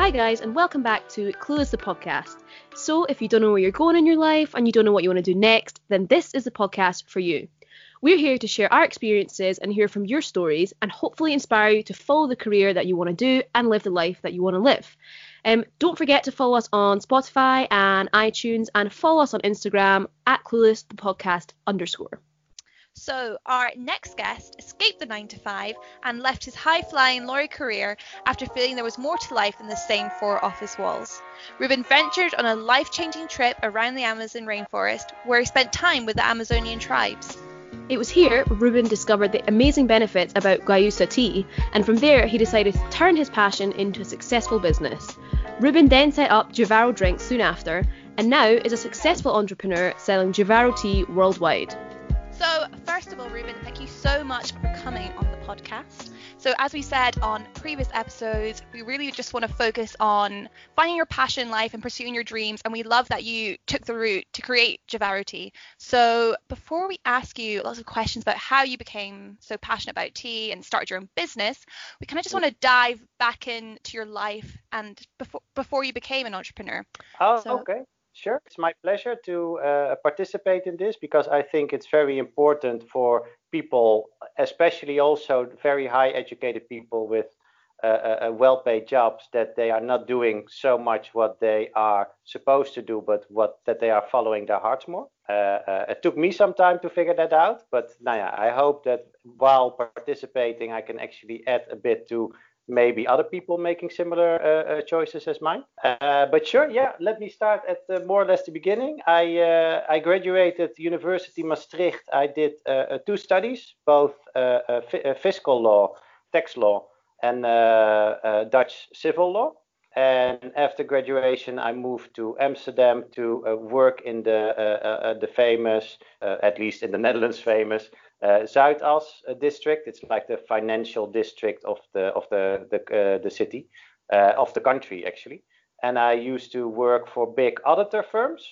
Hi guys, and welcome back to Clueless the podcast. So if you don't know where you're going in your life and you don't know what you want to do next, then this is the podcast for you. We're here to share our experiences and hear from your stories and hopefully inspire you to follow the career that you want to do and live the life that you want to live. Don't forget to follow us on Spotify and iTunes and follow us on Instagram at Clueless the podcast _. So our next guest escaped the 9 to 5 and left his high-flying lawyer career after feeling there was more to life than the same four office walls. Ruben ventured on a life-changing trip around the Amazon rainforest where he spent time with the Amazonian tribes. It was here Ruben discovered the amazing benefits about Guayusa tea, and from there he decided to turn his passion into a successful business. Ruben then set up Jivaro Drinks soon after, and now is a successful entrepreneur selling Jivaro tea worldwide. So, first of all, Ruben, thank you so much for coming on the podcast. So, as we said on previous episodes, we really just want to focus on finding your passion in life and pursuing your dreams. And we love that you took the route to create Jivaro Tea. So, before we ask you lots of questions about how you became so passionate about tea and started your own business, we kind of just want to dive back into your life and before you became an entrepreneur. Okay. Sure, it's my pleasure to participate in this because I think it's very important for people, especially also very high educated people with well-paid jobs, that they are not doing so much what they are supposed to do, but that they are following their hearts more. It took me some time to figure that out, but I hope that while participating, I can actually add a bit to maybe other people making similar choices as mine. But sure, let me start at more or less the beginning. I graduated University Maastricht. I did two studies, both fiscal law, tax law, and Dutch civil law. And after graduation, I moved to Amsterdam to work in the famous, at least in the Netherlands famous, Zuidas district. It's like the financial district of the city, of the country actually. And I used to work for big auditor firms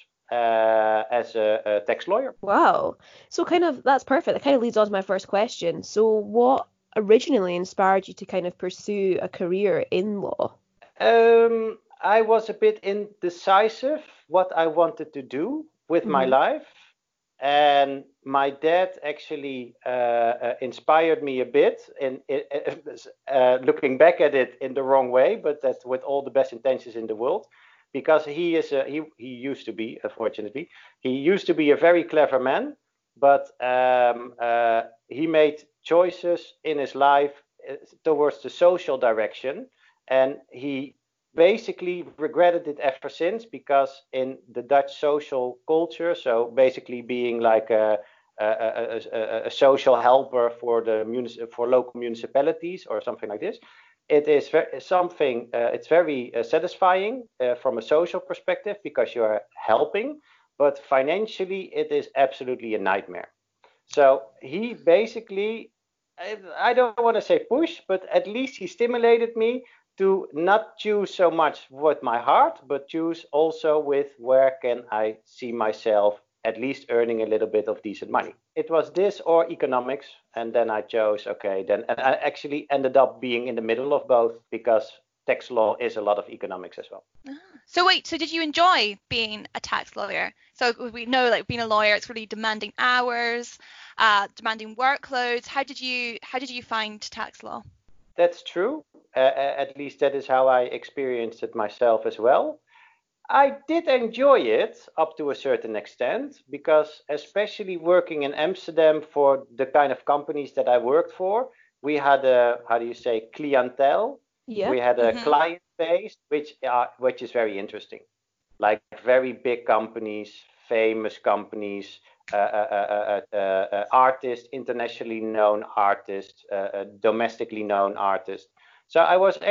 as a tax lawyer. Wow. So that's perfect. That kind of leads on to my first question. So what originally inspired you to kind of pursue a career in law? I was a bit indecisive what I wanted to do with my life. And my dad actually inspired me a bit in looking back at it in the wrong way, but that's with all the best intentions in the world, because he used to be, unfortunately, he used to be a very clever man, but he made choices in his life towards the social direction, and he basically regretted it ever since, because in the Dutch social culture, so basically being like a social helper for for local municipalities or something like this, it is it's very satisfying from a social perspective because you are helping, but financially it is absolutely a nightmare. So he basically, I don't want to say push, but at least he stimulated me to not choose so much with my heart, but choose also with where can I see myself at least earning a little bit of decent money. It was this or economics, and then I chose, and I actually ended up being in the middle of both, because tax law is a lot of economics as well. So did you enjoy being a tax lawyer? So we know, like, being a lawyer, it's really demanding hours, demanding workloads. How did you find tax law? That's true. At least that is how I experienced it myself as well. I did enjoy it up to a certain extent, because especially working in Amsterdam for the kind of companies that I worked for, we had a, how do you say, clientele. Yeah. We had a client base, which is very interesting. Like very big companies, famous companies, artists, internationally known artists, domestically known artists. So I was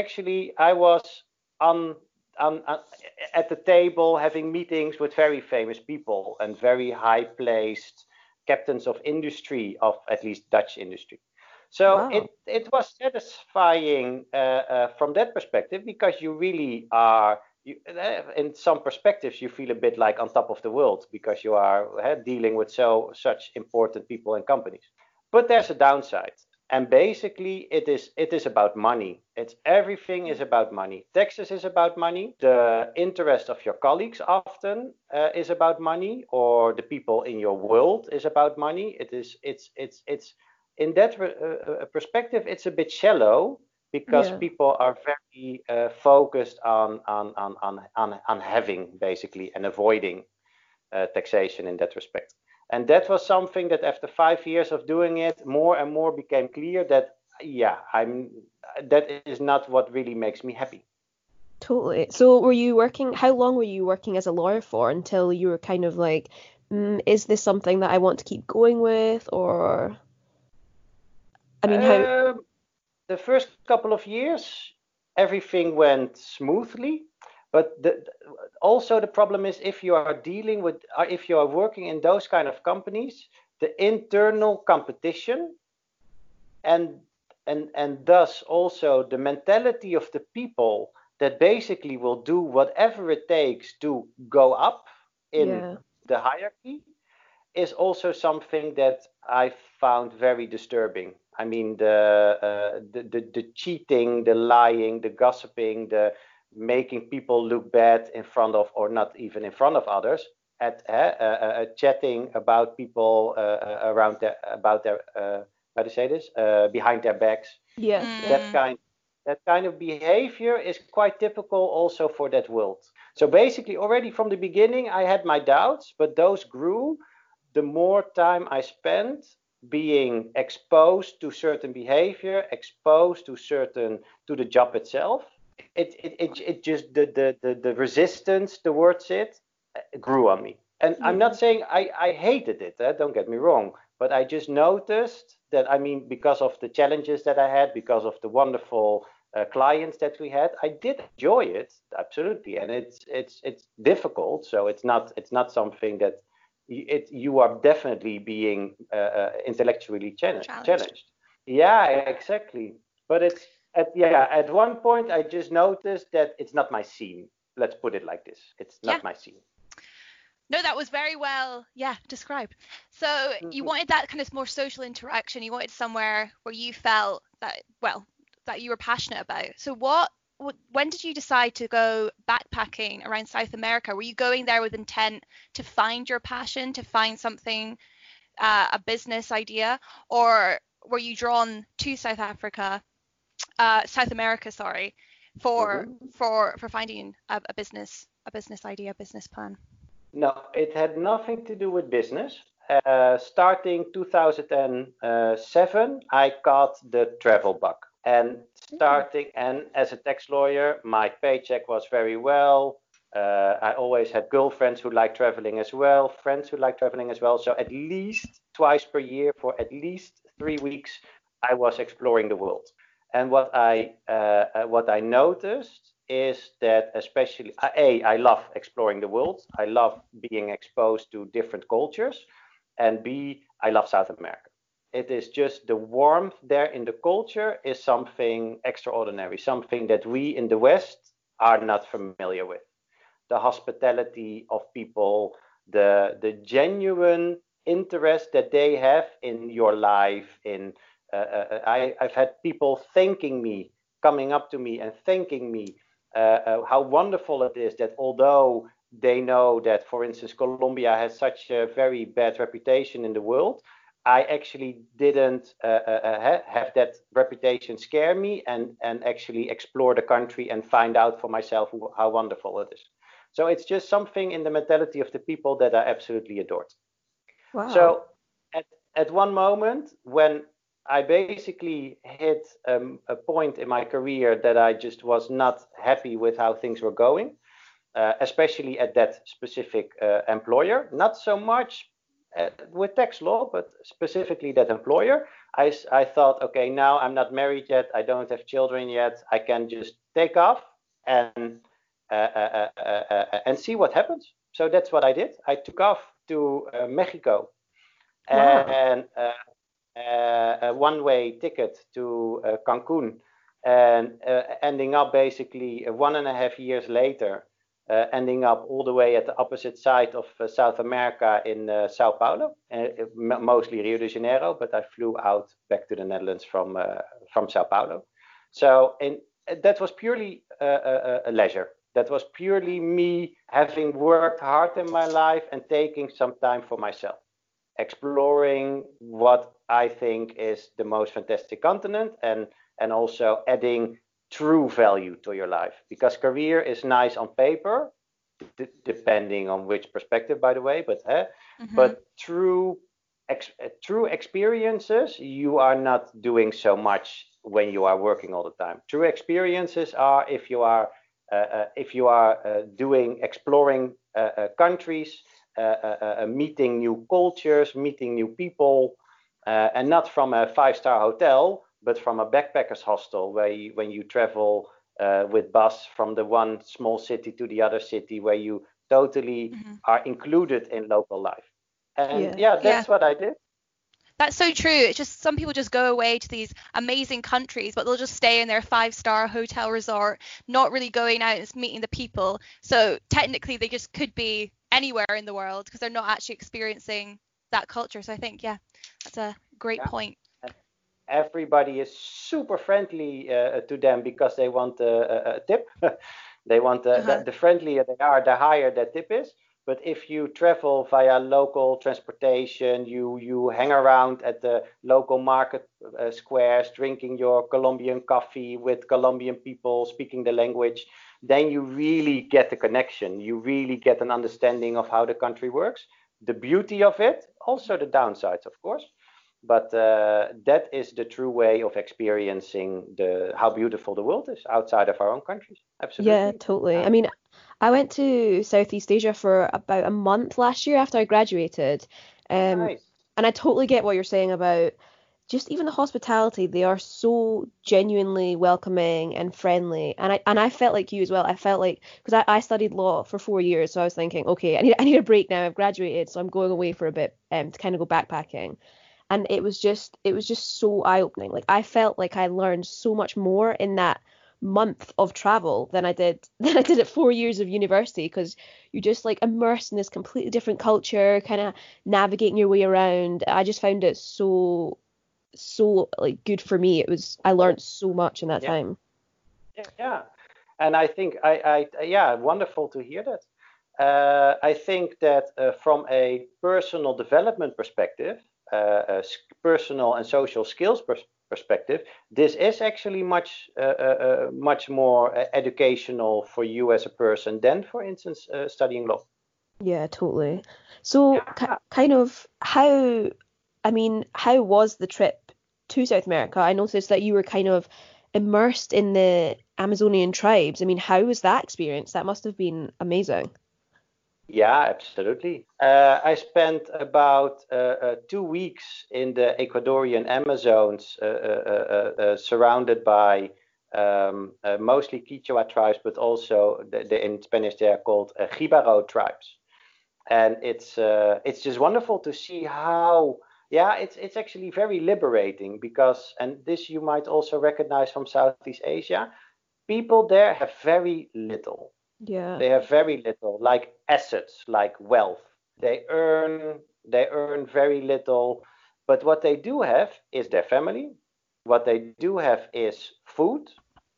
on at the table having meetings with very famous people and very high placed captains of industry, of at least Dutch industry. So wow. it was satisfying from that perspective, because you really are, in some perspectives, you feel a bit like on top of the world, because you are dealing with such important people and companies. But there's a downside. And basically, it is about money. Everything is about money. Taxes is about money. The interest of your colleagues often is about money, or the people in your world is about money. It's in that perspective, it's a bit shallow, because people are very focused on having, basically, and avoiding taxation in that respect. And that was something that after 5 years of doing it, more and more became clear that, that is not what really makes me happy. Totally. So how long were you working as a lawyer for until you were kind of like, is this something that I want to keep going with? Or, I mean, how? The first couple of years, everything went smoothly. But also the problem is, if you are working in those kind of companies, the internal competition and thus also the mentality of the people that basically will do whatever it takes to go up in the hierarchy is also something that I found very disturbing. I mean, the cheating, the lying, the gossiping, the making people look bad in front of, or not even in front of others, chatting about people around about their how to say this, behind their backs. That kind of behavior is quite typical also for that world. So basically, already from the beginning, I had my doubts, but those grew the more time I spent being exposed to certain behavior, exposed to the job itself. It just the resistance towards it grew on me. And I'm not saying I hated it, don't get me wrong, but I just noticed that, I mean, because of the challenges that I had, because of the wonderful clients that we had, I did enjoy it, absolutely. And it's difficult, so it's not something that you are definitely being intellectually challenged. Yeah, exactly. But it's at one point I just noticed that it's not my scene. Let's put it like this. It's not my scene. No, that was very well, described. So you wanted that kind of more social interaction. You wanted somewhere where you felt that you were passionate about. So when did you decide to go backpacking around South America? Were you going there with intent to find your passion, to find something, a business idea, or were you drawn to South America, sorry, for finding a business idea, business plan? No, it had nothing to do with business. Starting 2007, I caught the travel bug. And as a tax lawyer, my paycheck was very well. I always had girlfriends who liked traveling as well, friends who liked traveling as well. So at least twice per year for at least 3 weeks, I was exploring the world. And what I noticed is that, especially, I love exploring the world. I love being exposed to different cultures. And B, I love South America. It is just the warmth there in the culture is something extraordinary, something that we in the West are not familiar with. The hospitality of people, the genuine interest that they have in your life. I've had people coming up to me and thanking me how wonderful it is that, although they know that, for instance, Colombia has such a very bad reputation in the world, I actually didn't have that reputation scare me, and actually explore the country and find out for myself how wonderful it is. So it's just something in the mentality of the people that I absolutely adored. Wow. So at one moment, when I basically hit a point in my career that I just was not happy with how things were going, especially at that specific employer, not so much with tax law, but specifically that employer. I thought, okay, now I'm not married yet, I don't have children yet, I can just take off and see what happens. So that's what I did. I took off to Mexico. Wow. And a one-way ticket to Cancun, and ending up basically 1.5 years later ending up all the way at the opposite side of South America in Sao Paulo, mostly Rio de Janeiro, but I flew out back to the Netherlands from Sao Paulo. So that was purely a leisure. That was purely me having worked hard in my life and taking some time for myself, exploring what I think is the most fantastic continent, and also adding true value to your life, because career is nice on paper, depending on which perspective, by the way, but true experiences, you are not doing so much when you are working all the time. True experiences are if you are exploring countries, meeting new cultures, meeting new people, and not from a 5-star hotel, but from a backpackers hostel, when you travel with bus from the one small city to the other city, where you totally are included in local life. And that's what I did. That's so true. It's just some people just go away to these amazing countries, but they'll just stay in their 5-star hotel resort, not really going out and meeting the people. So technically they just could be anywhere in the world because they're not actually experiencing that culture. So I think, that's a great point. Everybody is super friendly to them because they want a tip. They want the friendlier they are, the higher that tip is. But if you travel via local transportation, you hang around at the local market squares, drinking your Colombian coffee with Colombian people, speaking the language, then you really get the connection. You really get an understanding of how the country works, the beauty of it, also the downsides, of course. But that is the true way of experiencing how beautiful the world is outside of our own countries. Absolutely. Yeah, totally. I mean, I went to Southeast Asia for about a month last year after I graduated. Nice. And I totally get what you're saying about just even the hospitality. They are so genuinely welcoming and friendly. And I felt like you as well. I felt like, because I studied law for 4 years, so I was thinking, okay, I need a break now. I've graduated, so I'm going away for a bit to kind of go backpacking. And it was just so eye-opening. Like, I felt like I learned so much more in that month of travel than I did at 4 years of university, because you're just like immersed in this completely different culture, kind of navigating your way around. I just found it so like good for me. I learned so much in that time. Yeah, and I think wonderful to hear that. I think that from a personal development perspective, a personal and social skills perspective, this is actually much more educational for you as a person than, for instance, studying law. Yeah, totally. So kind of how was the trip to South America? I noticed that you were kind of immersed in the Amazonian tribes. I mean, how was that experience? That must have been amazing. Yeah, absolutely. I spent about 2 weeks in the Ecuadorian Amazons, surrounded by mostly Quechua tribes, but also in Spanish they are called Jibaro tribes. And it's just wonderful to see how, it's actually very liberating, because, and this you might also recognize from Southeast Asia, people there have very little. Yeah. They have very little, like assets, like wealth. They earn very little, but what they do have is their family. What they do have is food,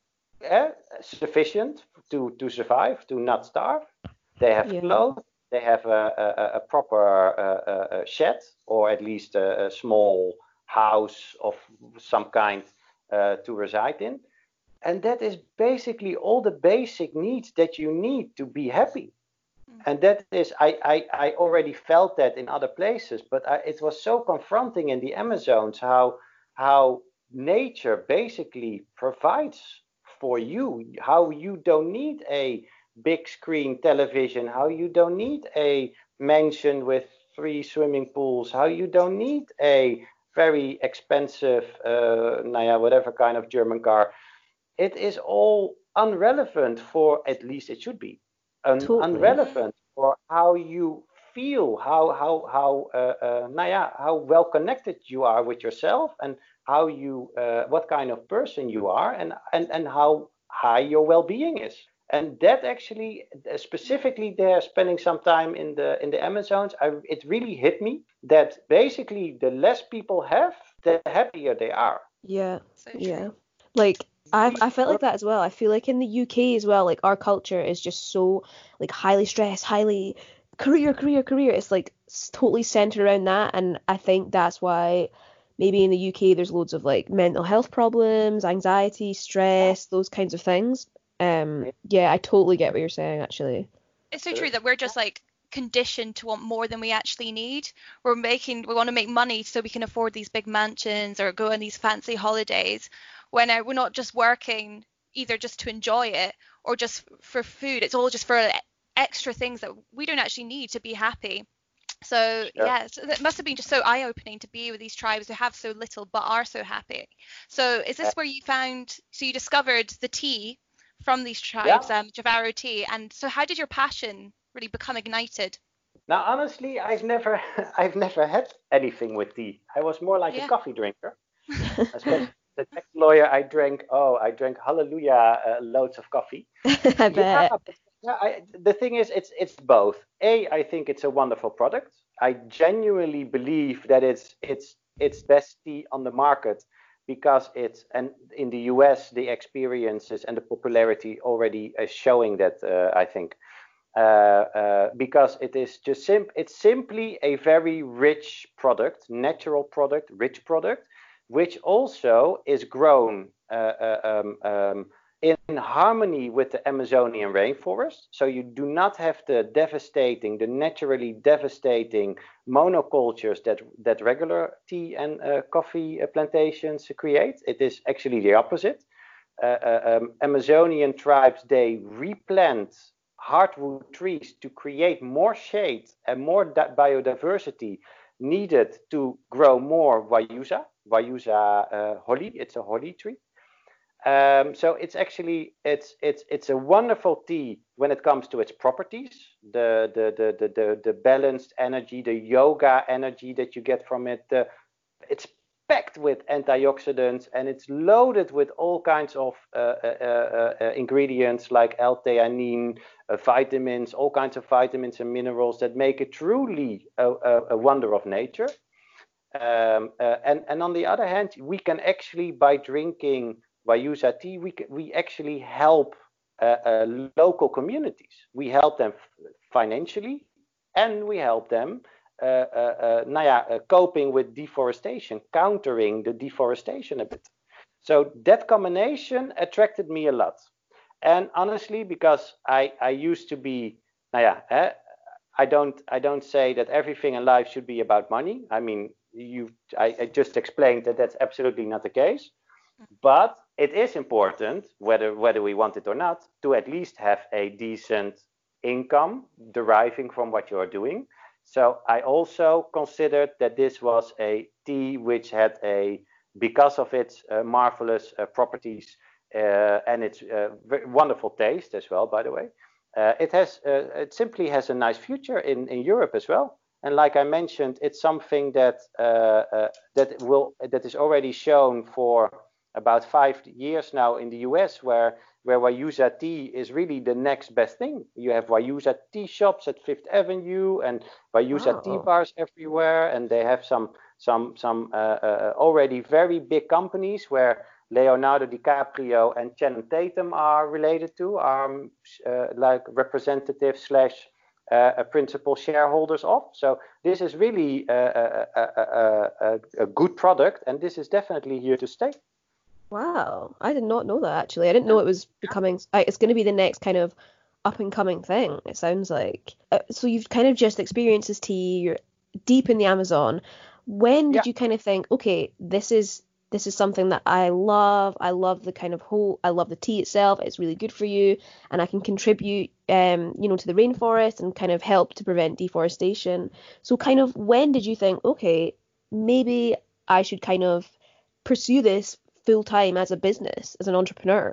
sufficient to survive, to not starve. They have clothes. They have a proper shed, or at least a small house of some kind to reside in. And that is basically all the basic needs that you need to be happy. And that is, I already felt that in other places, but it was so confronting in the Amazons how nature basically provides for you, how you don't need a big screen television, how you don't need a mansion with 3 swimming pools, how you don't need a very expensive, whatever kind of German car. It is all irrelevant, for, at least it should be, irrelevant for how you feel, how well connected you are with yourself, and how you what kind of person you are, and how high your well-being is. And that actually, specifically there, spending some time in the Amazons, it really hit me that basically the less people have, the happier they are. Yeah. So Yeah. true. Like I felt like that as well. I feel like in the UK as well, like our culture is just so like highly stressed, highly career, career, career. It's like totally centered around that, and I think that's why maybe in the UK there's loads of like mental health problems, anxiety, stress, those kinds of things. Yeah, I totally get what you're saying actually. It's so true that we're just like conditioned to want more than we actually need. We want to make money so we can afford these big mansions or go on these fancy holidays when we're not just working either just to enjoy it or just for food. It's all just for extra things that we don't actually need to be happy. So yeah, so that must have been just so eye-opening to be with these tribes who have so little but are so happy. So is this where you you discovered the tea from these tribes, Javaro tea, and so how did your passion really become ignited? Now, honestly, I've never had anything with tea. I was more like a coffee drinker. Especially the tax lawyer, I drank hallelujah loads of coffee. I bet. The thing is, it's both. I think it's a wonderful product. I genuinely believe that it's best tea on the market because and in the US the experiences and the popularity already is showing that. I think because it is just it's simply a very rich product, natural product, rich product, which also is grown in harmony with the Amazonian rainforest. So you do not have the naturally devastating monocultures that regular tea and coffee plantations create. It is actually the opposite. Amazonian tribes, they replant hardwood trees to create more shade and more biodiversity needed to grow more Guayusa holly. It's a holly tree. So it's actually it's a wonderful tea when it comes to its properties, the balanced energy, the yoga energy that you get from it. It's packed with antioxidants and it's loaded with all kinds of ingredients like L-theanine, vitamins, all kinds of vitamins and minerals that make it truly a wonder of nature. And on the other hand, we can actually, by drinking Guayusa tea, we actually help local communities. We help them financially, and we help them coping with deforestation, countering the deforestation a bit. So that combination attracted me a lot. And honestly, because I used to be, I don't say that everything in life should be about money. I mean, I just explained that that's absolutely not the case. But it is important, whether we want it or not, to at least have a decent income deriving from what you are doing. So I also considered that this was a tea which had because of its marvelous properties and its wonderful taste as well, by the way, it simply has a nice future in Europe as well. And like I mentioned, it's something that is already shown for about 5 years now in the US, where Guayusa tea is really the next best thing. You have Guayusa tea shops at Fifth Avenue and Guayusa tea bars everywhere, and they have some already very big companies where Leonardo DiCaprio and Channing Tatum are related to, like representatives / principal shareholders of. So this is really a good product, and this is definitely here to stay. Wow, I did not know that actually. I didn't know it was becoming. It's going to be the next kind of up and coming thing. It sounds like. So you've kind of just experienced this tea. You're deep in the Amazon. When did you kind of think, okay, this is something that I love. I love the kind of I love the tea itself. It's really good for you, and I can contribute, to the rainforest and kind of help to prevent deforestation. So kind of when did you think, okay, maybe I should kind of pursue this full time as a business, as an entrepreneur?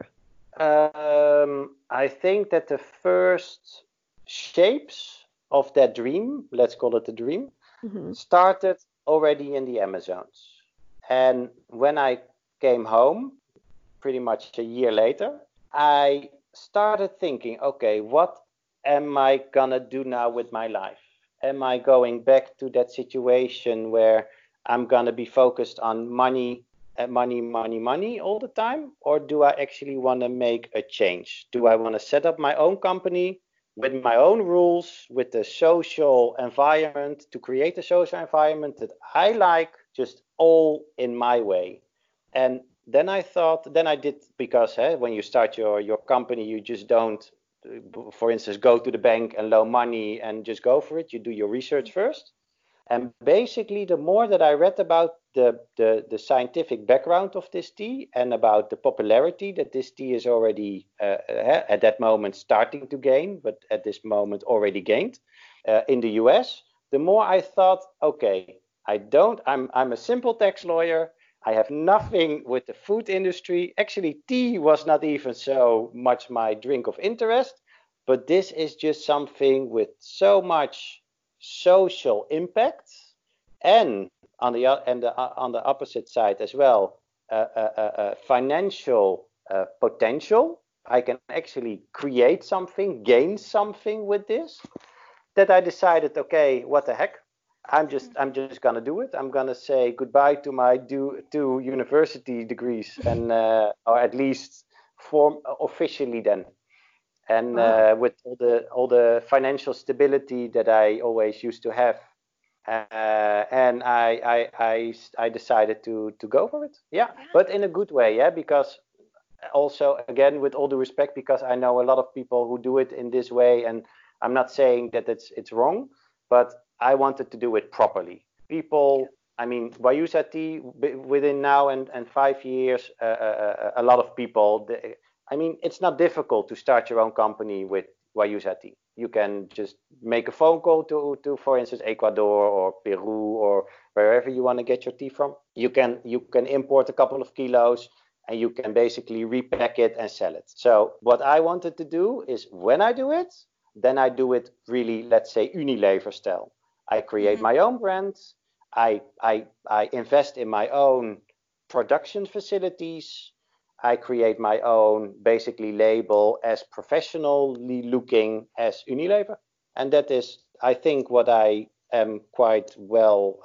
I think that the first shapes of that dream, let's call it a dream, started already in the Amazons. And when I came home, pretty much a year later, I started thinking, okay, what am I gonna do now with my life? Am I going back to that situation where I'm gonna be focused on money, money all the time? Or do I actually want to make a change? Do I want to set up my own company with my own rules, with the social environment, to create a social environment that I like, just all in my way? And then I thought, then I did, because when you start your company, you just don't, for instance, go to the bank and loan money and just go for it. You do your research first. And basically, the more that I read about the scientific background of this tea and about the popularity that this tea is already at that moment starting to gain, but at this moment already gained in the US, the more I thought, okay, I'm a simple tax lawyer. I have nothing with the food industry. Actually, tea was not even so much my drink of interest, but this is just something with so much social impact, and on the opposite side as well, financial potential. I can actually create something, gain something with this. That I decided, okay, what the heck? I'm just gonna do it. I'm gonna say goodbye to my two university degrees, and or at least form officially then. And with all the financial stability that I always used to have, and I decided to go for it. Yeah, but in a good way, yeah, because also, again, with all due respect, because I know a lot of people who do it in this way, and I'm not saying that it's wrong, but I wanted to do it properly. People, I mean, Wayusa Tea, within now and 5 years, a lot of people, I mean, it's not difficult to start your own company with Wayusa Tea. You can just make a phone call to, for instance, Ecuador or Peru or wherever you want to get your tea from. You can import a couple of kilos, and you can basically repack it and sell it. So what I wanted to do is, when I do it, then I do it really, let's say, Unilever style. I create my own brand. I invest in my own production facilities. I create my own, basically, label as professionally looking as Unilever. And that is, I think, what I am quite well,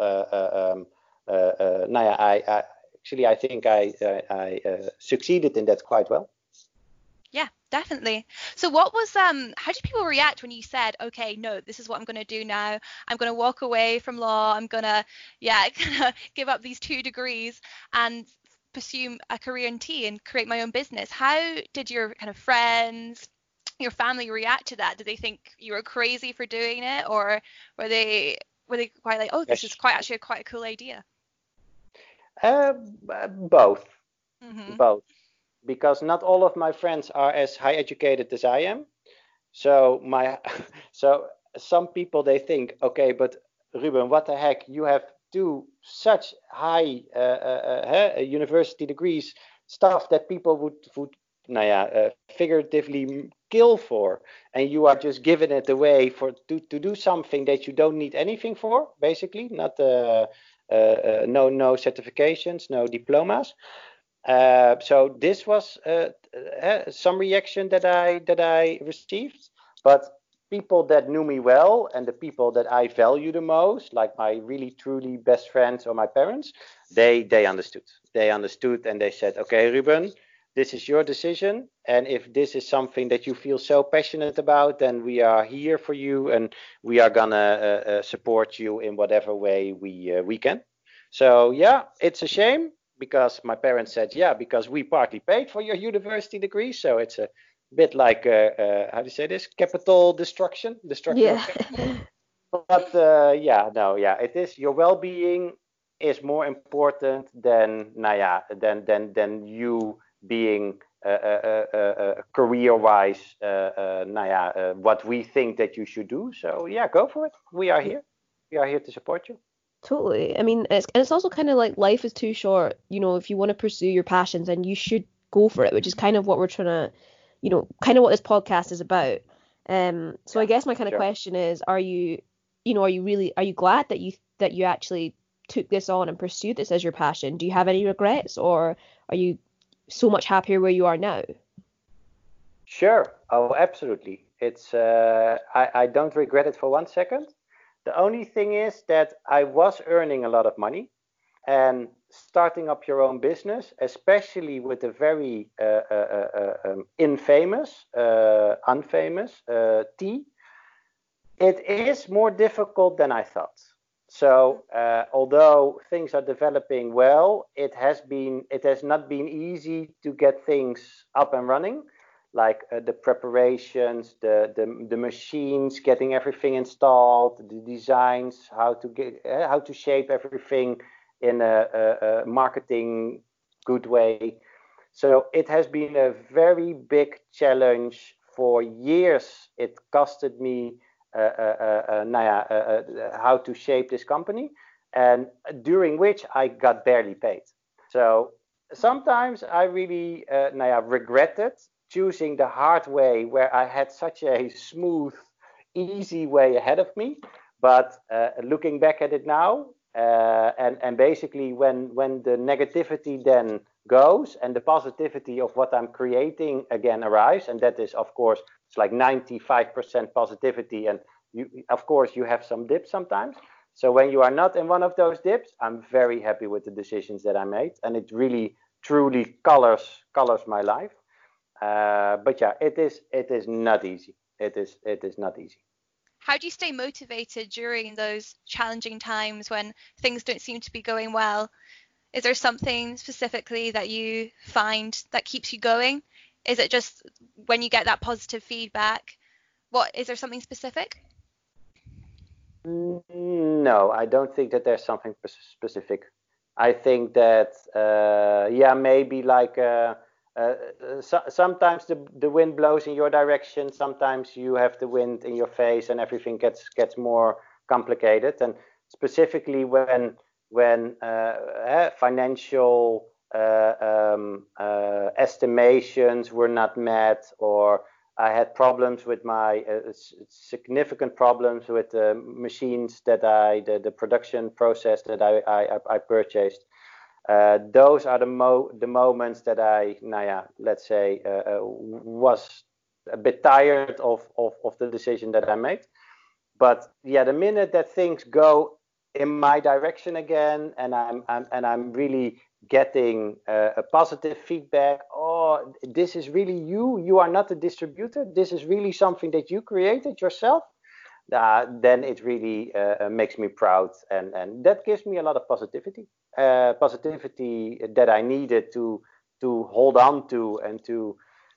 actually, I think I succeeded in that quite well. Yeah, definitely. So what was how did people react when you said, okay, no, this is what I'm going to do now. I'm going to walk away from law. I'm going to, give up these 2 degrees and pursue a career in tea and create my own business. How did your kind of friends, your family react to that? Did they think you were crazy for doing it, or were they quite like, oh, this is quite a cool idea? Both. Both. Because not all of my friends are as high educated as I am. So some people, they think, okay, but Ruben, what the heck? You have 2 such high university degrees, stuff that people would figuratively kill for, and you are just giving it away to do something that you don't need anything for, basically, not no certifications, no diplomas. So this was some reaction that I received, but people that knew me well and the people that I value the most, like my really truly best friends or my parents, they understood. They understood, and they said, okay, Ruben, this is your decision, and if this is something that you feel so passionate about, then we are here for you, and we are gonna support you in whatever way we can. So yeah, it's a shame, because my parents said, yeah, because we partly paid for your university degree. So it's a bit like, how do you say this? Capital destruction. Yeah. But it is, your well-being is more important than you being career-wise, what we think that you should do. So yeah, go for it. We are here. We are here to support you. Totally. I mean, it's also kind of like, life is too short. You know, if you want to pursue your passions, and you should go for it, which is kind of what we're trying to, kind of what this podcast is about. So I guess my kind of question is, are you glad that you actually took this on and pursued this as your passion? Do you have any regrets, or are you so much happier where you are now? Sure. Oh, absolutely. It's I don't regret it for 1 second. The only thing is that I was earning a lot of money, and starting up your own business, especially with a very unfamous T, it is more difficult than I thought. So although things are developing well, it has not been easy to get things up and running, like the preparations, the machines, getting everything installed, the designs, how to shape everything in a marketing good way. So it has been a very big challenge for years. It costed me how to shape this company, and during which I got barely paid. So sometimes I really regretted choosing the hard way, where I had such a smooth, easy way ahead of me. But looking back at it now, and basically when the negativity then goes and the positivity of what I'm creating again arrives, and that is, of course, it's like 95% positivity, and of course you have some dips sometimes. So when you are not in one of those dips, I'm very happy with the decisions that I made, and it really truly colors my life. But yeah, it is not easy. It is not easy. How do you stay motivated during those challenging times when things don't seem to be going well? Is there something specifically that you find that keeps you going? Is it just when you get that positive feedback? Is there something specific? No, I don't think that there's something specific. I think that maybe like sometimes the wind blows in your direction. Sometimes you have the wind in your face, and everything gets more complicated. And specifically when financial estimations were not met, or I had problems with my significant problems with the machines that the production process that I purchased. Those are the moments that I, let's say, was a bit tired of the decision that I made. But yeah, the minute that things go in my direction again, and I'm really getting a positive feedback. Oh, this is really you. You are not a distributor. This is really something that you created yourself. Then it really makes me proud, and that gives me a lot of positivity that I needed to hold on to, and to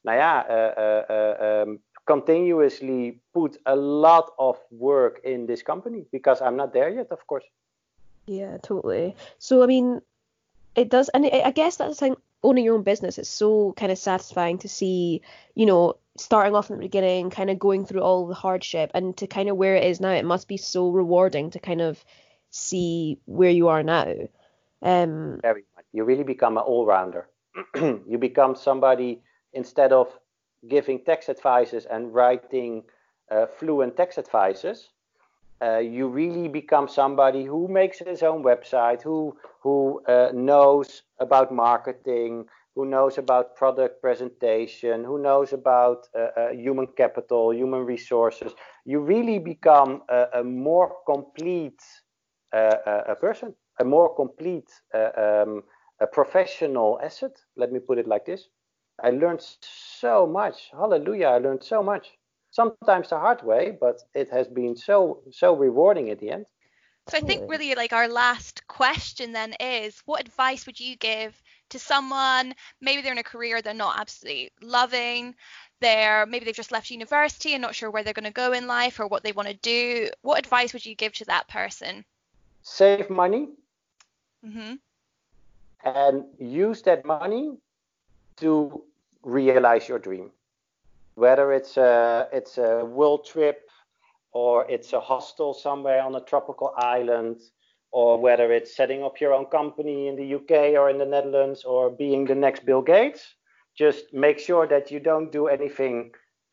continuously put a lot of work in this company, because I'm not there yet, of course. Yeah, totally. So I mean, it does, and I guess that's the thing. Owning your own business, it's so kind of satisfying to see, starting off in the beginning, kind of going through all the hardship, and to kind of where it is now. It must be so rewarding to kind of see where you are now. Very much. You really become an all-rounder. You become somebody, instead of giving tax advices and writing fluent tax advices, you really become somebody who makes his own website, who knows about marketing, who knows about product presentation, who knows about human capital, human resources. You really become a more complete person, a more complete a professional asset. Let me put it like this. I learned so much. Hallelujah, I learned so much. Sometimes the hard way, but it has been so rewarding at the end. So I think really like our last question then is, what advice would you give to someone, maybe they're in a career they're not absolutely loving, maybe they've just left university and not sure where they're going to go in life or what they want to do. What advice would you give to that person? Save money. Mm-hmm. And use that money to realize your dream. Whether it's a world trip, or it's a hostel somewhere on a tropical island, or whether it's setting up your own company in the UK or in the Netherlands, or being the next Bill Gates, just make sure that you don't do anything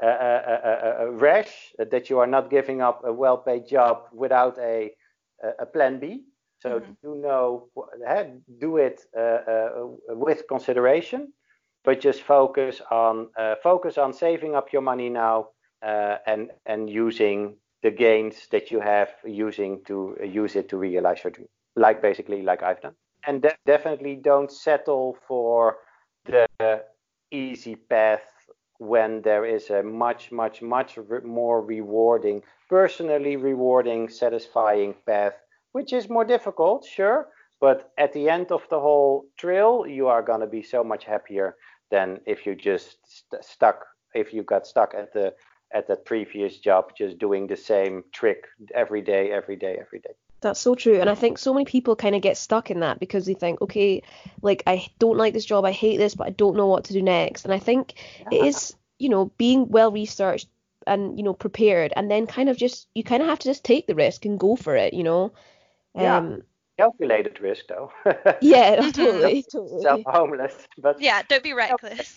rash, that you are not giving up a well-paid job without a plan B. So do it with consideration. but just focus on saving up your money now, and using the gains that you have, use it to realize your dream, like I've done. And definitely don't settle for the easy path when there is a much more rewarding, personally rewarding, satisfying path, which is more difficult, sure, but at the end of the whole trail, you are going to be so much happier than if you just got stuck at the previous job, just doing the same trick every day. That's so true. And I think so many people kind of get stuck in that because they think, okay, like, I don't like this job, I hate this, but I don't know what to do next. And I think it is, being well researched and, prepared, and then you kind of have to just take the risk and go for it, Calculated risk, though. Yeah, totally. Self-homeless, but yeah, don't be reckless.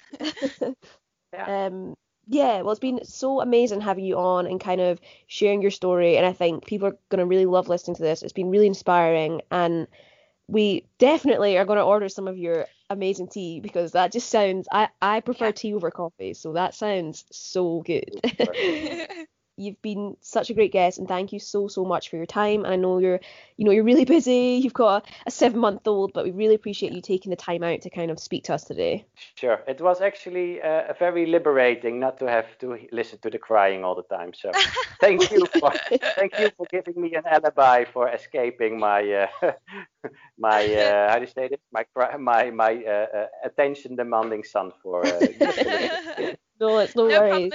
Yeah, well, it's been so amazing having you on and kind of sharing your story, and I think people are going to really love listening to this. It's been really inspiring, and we definitely are going to order some of your amazing tea, because that just sounds, I prefer tea over coffee, so that sounds so good. You've been such a great guest, and thank you so much for your time. And I know you're really busy. You've got a 7-month-old, but we really appreciate you taking the time out to kind of speak to us today. Sure. It was actually very liberating not to have to listen to the crying all the time. So thank you for giving me an alibi for escaping my my how do you say this? My attention demanding son for. No, it's no worries.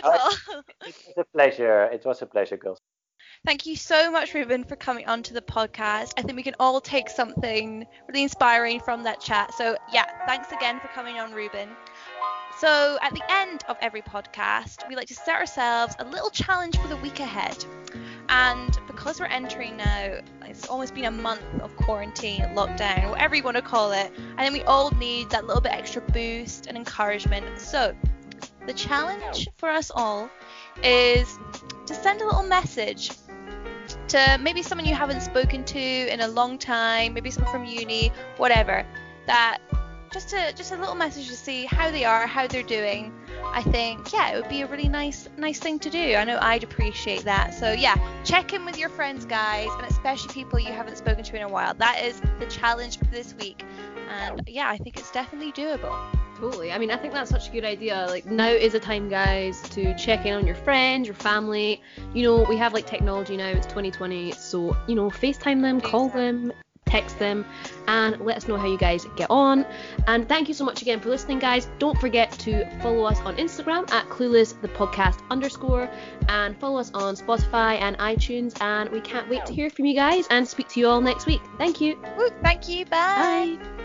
It was a pleasure, girls. Thank you so much, Ruben, for coming onto the podcast. I think we can all take something really inspiring from that chat. So yeah, thanks again for coming on, Ruben. So at the end of every podcast, we like to set ourselves a little challenge for the week ahead. And because we're entering now, it's almost been a month of quarantine, lockdown, whatever you want to call it. I think we all need that little bit extra boost and encouragement. So the challenge for us all is to send a little message to maybe someone you haven't spoken to in a long time, maybe someone from uni, whatever, that just a little message to see how they are, how they're doing. I think, it would be a really nice thing to do. I know I'd appreciate that. So yeah, check in with your friends, guys, and especially people you haven't spoken to in a while. That is the challenge for this week. And yeah, I think it's definitely doable. Totally. I mean, I think that's such a good idea. Like, now is the time, guys, to check in on your friends, your family. We have like technology now. It's 2020, so FaceTime them, call them, text them, and let us know how you guys get on. And thank you so much again for listening, guys. Don't forget to follow us on Instagram at cluelessthetopodcast_, and follow us on Spotify and iTunes. And we can't wait to hear from you guys and speak to you all next week. Thank you. Thank you. Bye.